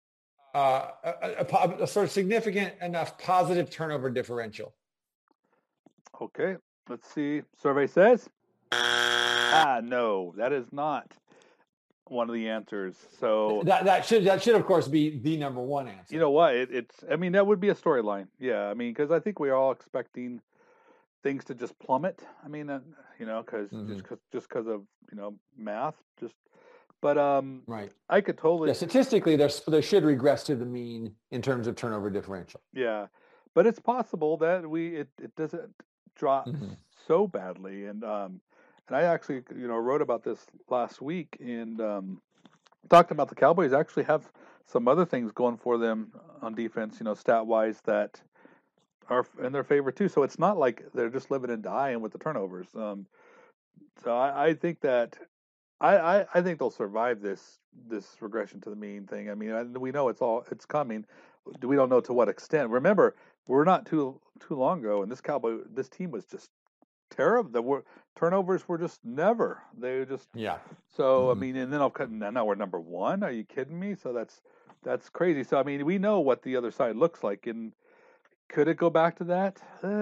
S3: a sort of significant enough positive turnover differential.
S4: Okay, let's see. Survey says. No, that is not one of the answers. So
S3: that should of course be the number 1 answer.
S4: You know what? That would be a storyline. Yeah, because I think we're all expecting things to just plummet. Because just because of math. Right. I could totally.
S3: Yeah, statistically, they should regress to the mean in terms of turnover differential.
S4: Yeah, but it's possible that it doesn't drop so badly, and I actually wrote about this last week and talked about the Cowboys actually have some other things going for them on defense, stat wise that are in their favor too. So it's not like they're just living and dying with the turnovers. So I think that I think they'll survive this regression to the mean thing. We know it's coming. We don't know to what extent. Remember, we're not too long ago, and this team was just terrible. The turnovers were just never. They were just So and then now we're number 1. Are you kidding me? So that's crazy. So we know what the other side looks like, and could it go back to that?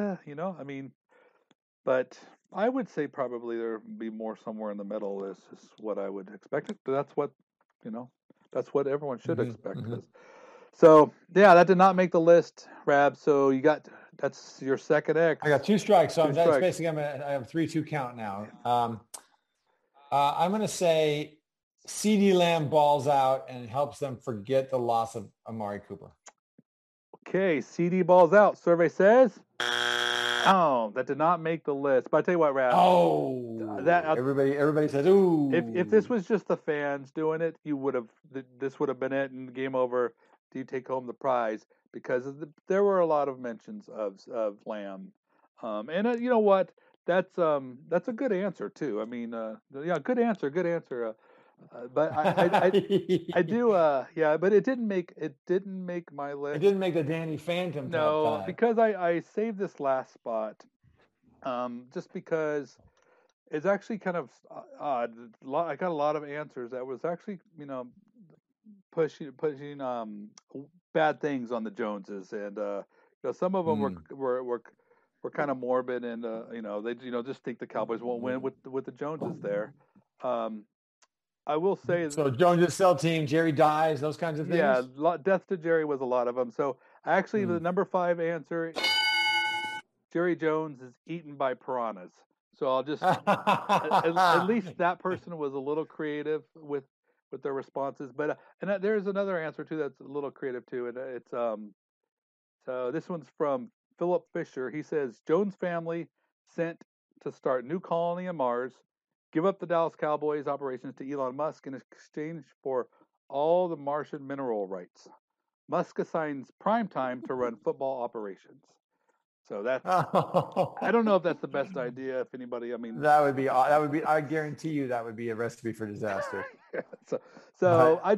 S4: But I would say probably there would be more somewhere in the middle. Is what I would expect. But that's what everyone should expect. So yeah, that did not make the list, Rab. So that's your second X.
S3: I got 2 strikes. So that's basically I have 3-2 count now. I'm going to say CeeDee Lamb balls out and helps them forget the loss of Amari Cooper.
S4: Okay, CD balls out. Survey says. Oh, that did not make the list. But I tell you what, Rab.
S3: Oh, everybody says, ooh.
S4: If this was just the fans doing it, this would have been it, and game over. Do you take home the prize? Because there were a lot of mentions of Lamb, and you know what? That's a good answer too. Good answer. But I do. But it didn't make my list.
S3: It didn't make the Danny Phantom.
S4: No, because I saved this last spot, just because it's actually kind of odd. I got a lot of answers that was actually pushing bad things on the Joneses, and some of them were kind of morbid, and they just think the Cowboys won't win with the Joneses there. I will say
S3: so. Jones' sell team, Jerry dies, those kinds of things.
S4: Yeah, death to Jerry was a lot of them. So actually, the number 5 answer, Jerry Jones is eaten by piranhas. So I'll just at least that person was a little creative with their responses. But and there's another answer too that's a little creative too, and it's so this one's from Philip Fisher. He says Jones family sent to start new colony on Mars. give up the Dallas Cowboys operations to Elon Musk in exchange for all the Martian mineral rights. Musk assigns primetime to run football operations. So that's, I don't know if that's the best idea. If anybody, I mean,
S3: that would be, I guarantee you that would be a recipe for disaster.
S4: so
S3: But,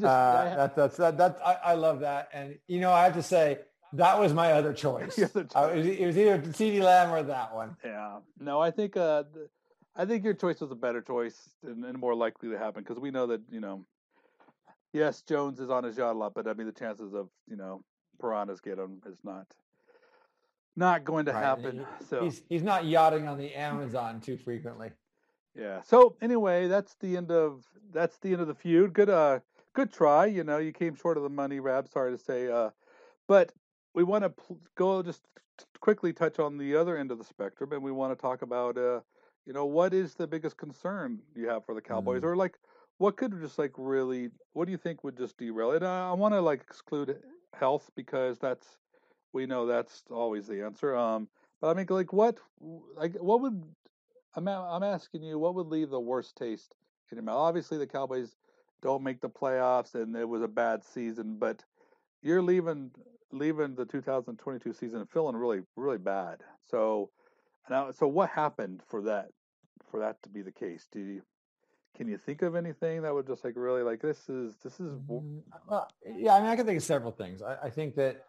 S3: I love that. And, you know, I have to say, that was my other choice. It was either CeeDee Lamb or that one.
S4: Yeah. No, I think your choice was a better choice and more likely to happen because we know that, you know, yes, Jones is on his yacht a lot, but I mean the chances of, you know, piranhas get him is not going to happen. So
S3: he's not yachting on the Amazon too frequently.
S4: Yeah. So anyway, that's the end of the feud. Good try. You know, you came short of the money, Rab. Sorry to say. But we want to go just quickly touch on the other end of the spectrum, and we want to talk about, you know, what is the biggest concern you have for the Cowboys, or like what could just like really, what do you think would just derail it? I want to like exclude health because we know that's always the answer. But I mean, like what would I'm asking you, what would leave the worst taste in your mouth? Obviously, the Cowboys don't make the playoffs, and it was a bad season. But you're leaving the 2022 season feeling really, really bad. So what happened for that to be the case? Can you think of anything that would just like really like this is?
S3: Well, yeah, I mean, I can think of several things. I think that,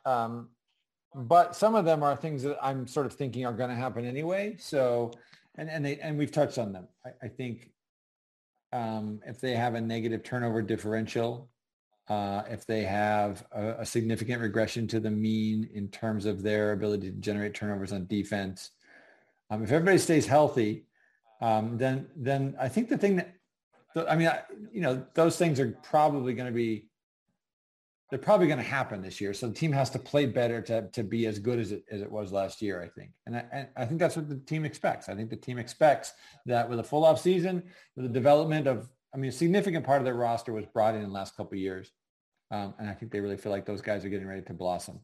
S3: but some of them are things that I'm sort of thinking are going to happen anyway. So. And we've touched on them. I think if they have a negative turnover differential, if they have a significant regression to the mean in terms of their ability to generate turnovers on defense, if everybody stays healthy, then I think the thing that, you know, those things are probably going to be. They're probably going to happen this year. So the team has to play better to be as good as it was last year, I think. And I think that's what the team expects. I think the team expects that with a full off season, with the development of, I mean, a significant part of their roster was brought in the last couple of years. And I think they really feel like those guys are getting ready to blossom.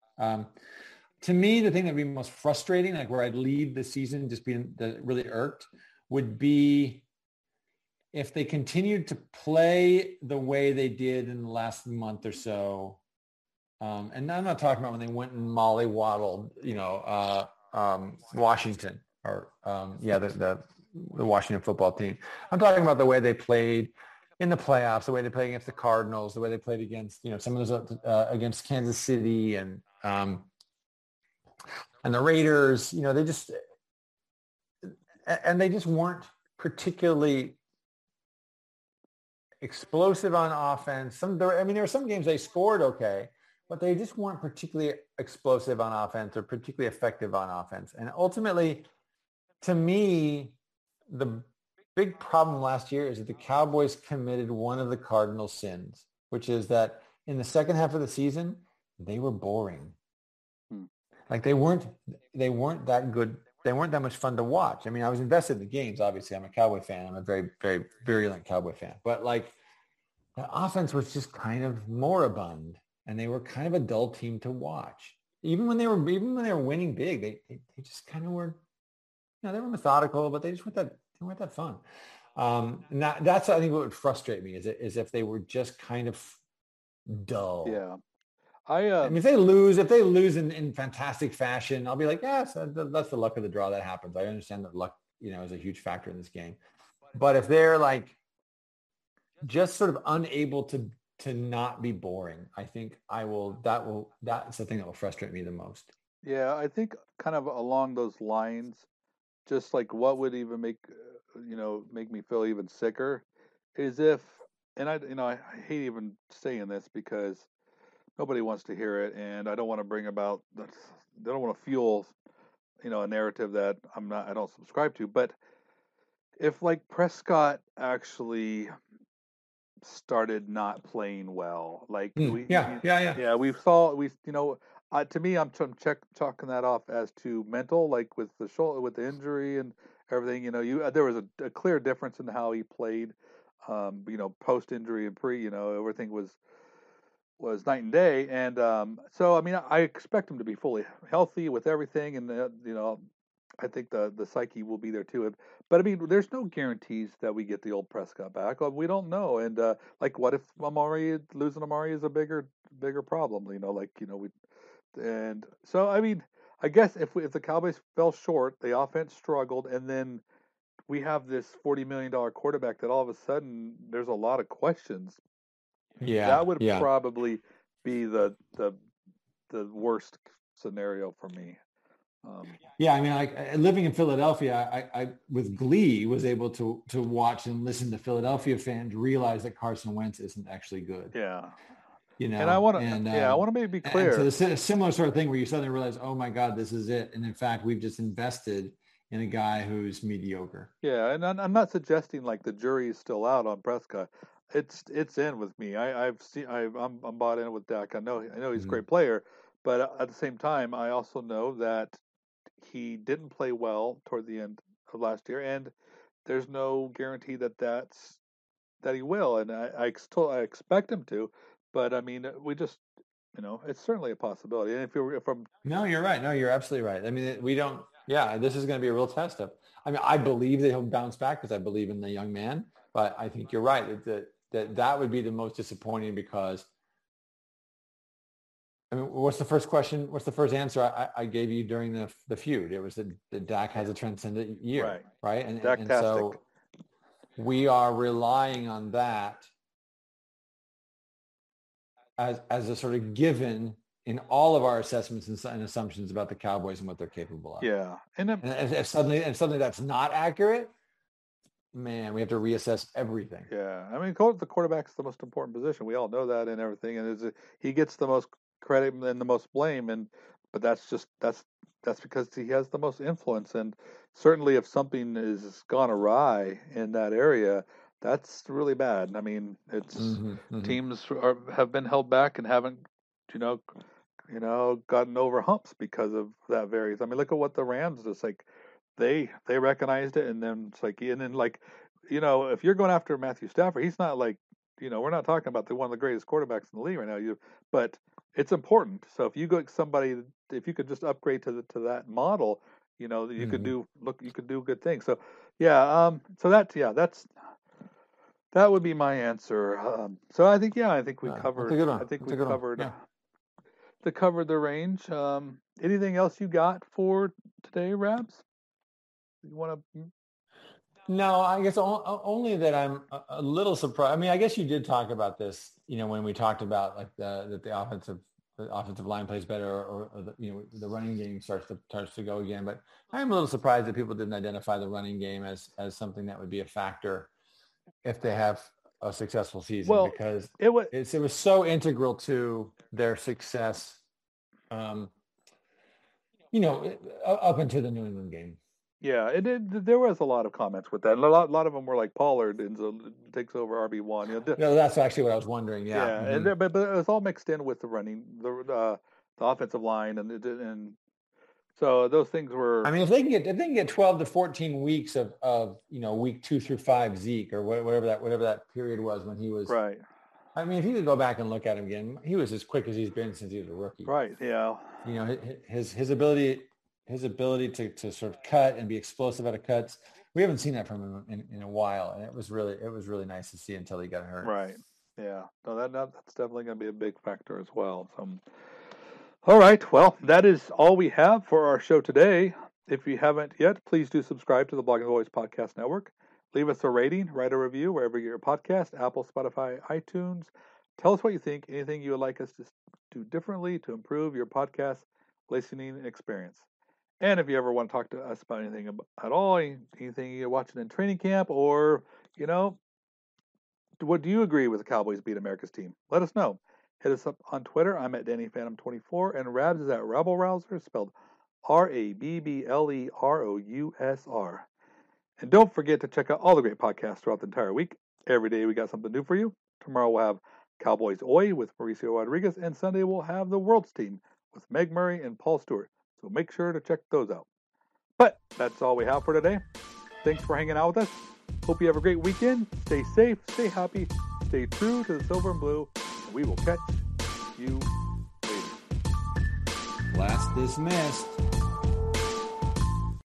S3: To me, the thing that would be most frustrating, like where I'd leave the season just being really irked, would be if they continued to play the way they did in the last month or so, and I'm not talking about when they went and mollywaddled, you know, Washington or the Washington football team. I'm talking about the way they played in the playoffs, the way they played against the Cardinals, the way they played against, you know, some of those against Kansas City and the Raiders. You know, they just weren't particularly explosive on offense. There were some games they scored okay, but they just weren't particularly explosive on offense or particularly effective on offense. And ultimately, to me, the big problem last year is that the Cowboys committed one of the cardinal sins, which is that in the second half of the season, they were boring. Like they weren't that good. They weren't that much fun to watch. I mean, I was invested in the games. Obviously, I'm a Cowboy fan. I'm a very, very virulent Cowboy fan. But like, the offense was just kind of moribund, and they were kind of a dull team to watch. Even when they were winning big, they just kind of were. You know, they were methodical, but they weren't that fun. And that's I think what would frustrate me is if they were just kind of dull.
S4: Yeah.
S3: I mean, if they lose in fantastic fashion, I'll be like, yes, that's the luck of the draw that happens. I understand that luck, you know, is a huge factor in this game. But if they're like just sort of unable to not be boring, I think that's the thing that will frustrate me the most.
S4: Yeah, I think kind of along those lines, just like what would even make me feel even sicker is if, and I hate even saying this because nobody wants to hear it, and I don't want to bring about. I don't want to fuel, you know, a narrative that I don't subscribe to. But if like Prescott actually started not playing well, like
S3: we
S4: to me, I'm chalking that off as to mental, like with the shoulder, with the injury and everything. You know, there was a clear difference in how he played. You know, post injury and pre. You know, everything was night and day. And so, I mean, I expect him to be fully healthy with everything. And, you know, I think the psyche will be there too. But I mean, there's no guarantees that we get the old Prescott back. We don't know. And what if losing Amari is a bigger problem? And so I mean, I guess if the Cowboys fell short, the offense struggled, and then we have this $40 million quarterback that all of a sudden there's a lot of questions.
S3: Yeah,
S4: that would probably be the worst scenario for me.
S3: I mean, living in Philadelphia, I with glee was able to watch and listen to Philadelphia fans realize that Carson Wentz isn't actually good.
S4: Yeah.
S3: And
S4: I want to maybe be clear.
S3: And so a similar sort of thing where you suddenly realize, oh my God, this is it. And in fact, we've just invested in a guy who's mediocre.
S4: Yeah, and I'm not suggesting like the jury is still out on Prescott. It's in with me. I'm bought in with Dak. I know he's a great player, but at the same time, I also know that he didn't play well toward the end of last year, and there's no guarantee that he will. And I expect him to, but I mean, we just it's certainly a possibility. And
S3: no, you're right. No, you're absolutely right. I mean, we don't. Yeah, this is going to be a real test of. I mean, I believe that he'll bounce back because I believe in the young man. But I think you're right that would be the most disappointing because. I mean, what's the first question? What's the first answer I gave you during the feud? It was that Dak has a transcendent year, right? And so we are relying on that as a sort of given in all of our assessments and assumptions about the Cowboys and what they're capable of.
S4: Yeah,
S3: and if suddenly that's not accurate, man, we have to reassess everything.
S4: Yeah, I mean, the quarterback's the most important position. We all know that and everything, and he gets the most credit and the most blame, but that's because he has the most influence. And certainly, if something is gone awry in that area, that's really bad. I mean, it's teams have been held back and haven't, gotten over humps because of that variance. I mean, look at what the Rams just like. They recognized it, and then it's like, and then like, if you're going after Matthew Stafford, he's not like, we're not talking about one of the greatest quarterbacks in the league right now. But it's important. So if you go if you could just upgrade to that model, you could do good things. So yeah, that would be my answer. So I think we covered. I think we covered the range. Anything else you got for today, Rabs? You want to?
S3: No, I guess only that I'm a little surprised. I mean, I guess you did talk about this, when we talked about like that the offensive line plays better, or the running game starts to go again. But I'm a little surprised that people didn't identify the running game as something that would be a factor if they have a successful season, because it was so integral to their success, up into the New England game.
S4: Yeah, there was a lot of comments with that. And a lot of them were like Pollard takes over RB1.
S3: No, that's actually what I was wondering. Yeah,
S4: mm-hmm. But it was all mixed in with the running, the offensive line, and so those things were. I
S3: mean, if they can get 12 to 14 weeks of week 2 through 5 Zeke or whatever that period was when he was
S4: right.
S3: I mean, if you could go back and look at him again, he was as quick as he's been since he was a rookie.
S4: Right. Yeah.
S3: His ability to sort of cut and be explosive out of cuts. We haven't seen that from him in a while, and it was really nice to see until he got hurt.
S4: Right. Yeah. No, that's definitely going to be a big factor as well. So, all right. Well, that is all we have for our show today. If you haven't yet, please do subscribe to the Blogging Boys Podcast Network. Leave us a rating, write a review wherever you get your podcast, Apple, Spotify, iTunes. Tell us what you think. Anything you would like us to do differently to improve your podcast listening experience. And if you ever want to talk to us about anything at all, anything you're watching in training camp, or, what do you agree with the Cowboys beat America's team? Let us know. Hit us up on Twitter. I'm at DannyPhantom24, and Rabs is at Rabble Rouser, spelled RABBLEROUSR. And don't forget to check out all the great podcasts throughout the entire week. Every day we got something new for you. Tomorrow we'll have Cowboys Oi with Mauricio Rodriguez, and Sunday we'll have the World's Team with Meg Murray and Paul Stewart. So make sure to check those out. But that's all we have for today. Thanks for hanging out with us. Hope you have a great weekend. Stay safe, stay happy, stay true to the silver and blue, and we will catch you later.
S3: Class dismissed.